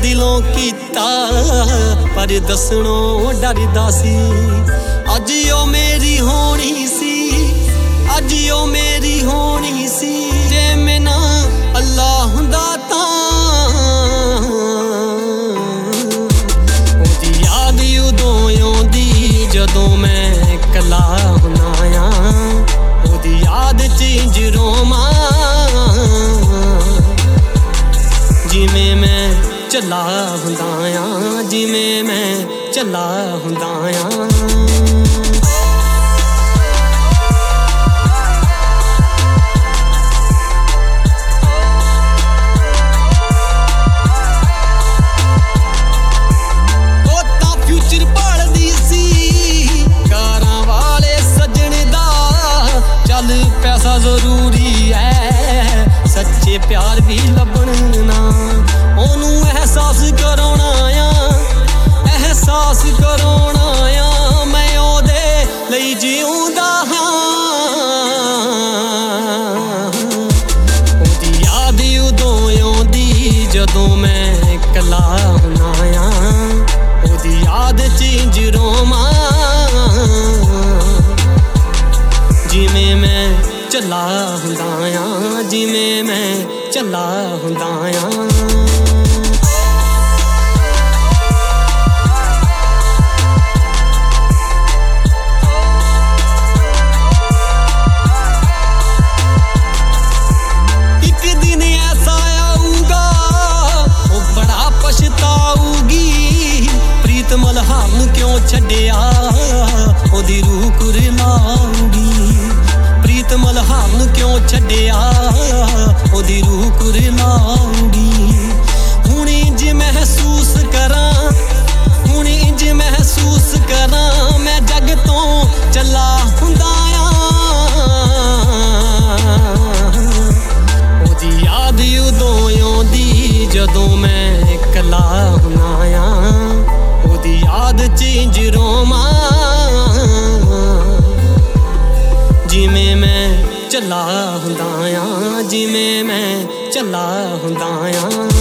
दिलों कीता पर दसणों डरदा सी। अज ओ मेरी होनी सी, अज ओ मेरी होनी सी। जे मैं ना अल्लाह हुंदा तां ओदी याद उदों आउंदी जदों मैं कला हुंदा आ। ओदी याद च इंज रोवां जिवें मैं चला हुंदा आ, जिवें मैं चला हुंदा आ। पैसा जरूरी है सच्चे प्यार भी लभण ना। ओनू एहसास कराउणा आ, एहसास कराउणा आ। मैं ओदे लई जीउंदा हां। ओदी याद उदों आउंदी जदों मैं कला हुंदा आ। ओदी याद च इंज रोवां जिवें मैं चला हुंदा आ, जिवें मैं चला हुंदा आ। एक दिन ऐसा आऊगा वो बड़ा पछताऊगी। प्रीत मल्हार नूं क्यों छड्डिया ओदी रूह कुरलाऊगी। प्रीत मल्हार नूं क्यों छड्डिया ओदी रूह कुरलाऊगी। हुण इंज महसूस करां, हुण इंज महसूस करां। मैं जग तों चला हुंदा आ। ओदी याद उदों आउंदी जदों मैं कला हुंदा आ। ओदी याद च इंज रोवां जिवें मैं चला हुंदा आ, जिवें मैं चला हुंदा आ।